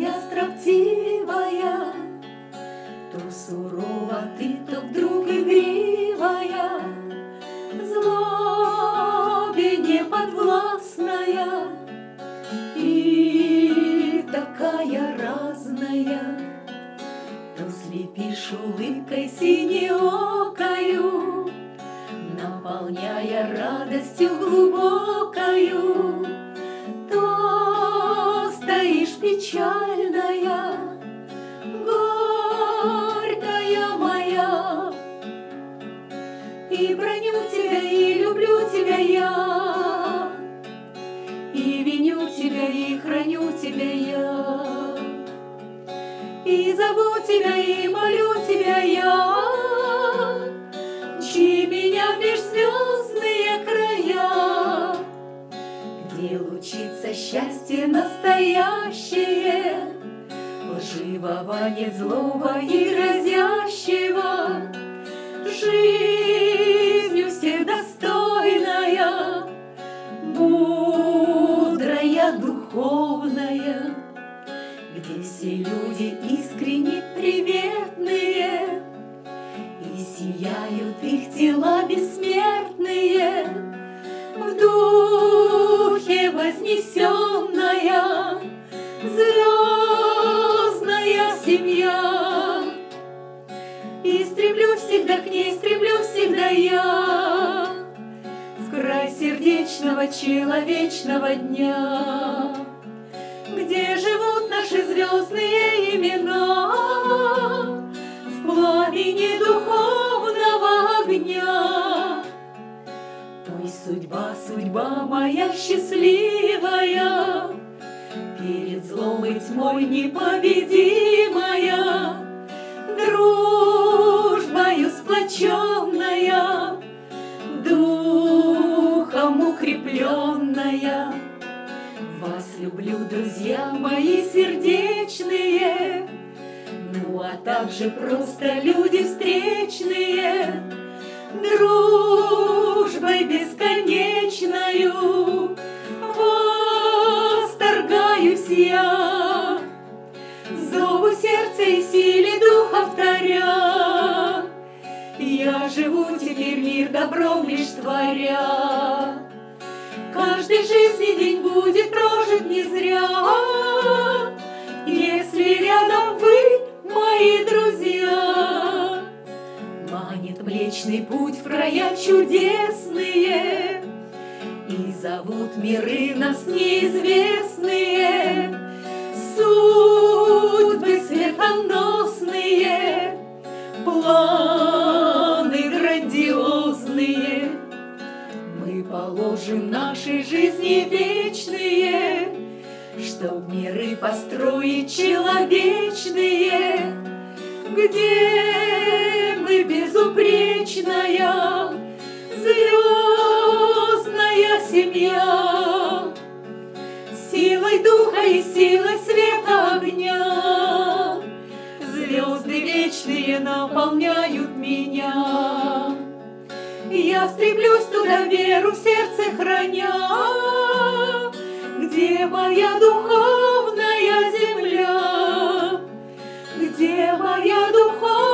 моя строптивая, то сурова ты, то вдруг игривая, злобе неподвластная и такая разная. То слепишь улыбкой синеокою, наполняя радостью глубокою, то стоишь печальная, горькая моя, и броню тебя, и люблю тебя я, и виню тебя, и храню тебя я, и зову тебя, и молю тебя я, мчи меня в межзвездные края, где лучится счастье настоящее, лживого, нет злого и грозящего, жизнью всех достойная, мудрая, духовная, где все люди искренне приветные, и сияют их тела бессмертные, в духе вознесенная звездная семья. И стремлюсь всегда к ней, стремлюсь всегда я, в край сердечного человечного дня, где живут наши звездные имена в пламени духовного огня. Ой, судьба, судьба моя счастливая, перед злом и тьмой непобедимая, дружбою сплоченная, духом укрепленная. Вас люблю, друзья мои сердечные, ну а также просто люди встречные, дружбой бесконечною восторгаюсь я, зову сердце и силе духа вторя, я живу теперь мир добром лишь творя. Каждый жизни день будет прожит не зря, если рядом вы, мои друзья. Манит Млечный Путь в края чудесные, и зовут миры нас неизвестные, судьбы светоносные, планы грандиозные. Мы положим нашей жизни вечные, чтоб миры построить человечные, где мы безупречная звездная семья, силой духа и силой света огня звезды вечные наполняют меня. Я стремлюсь туда, веру в сердце храня, где моя духовная земля, где моя духовная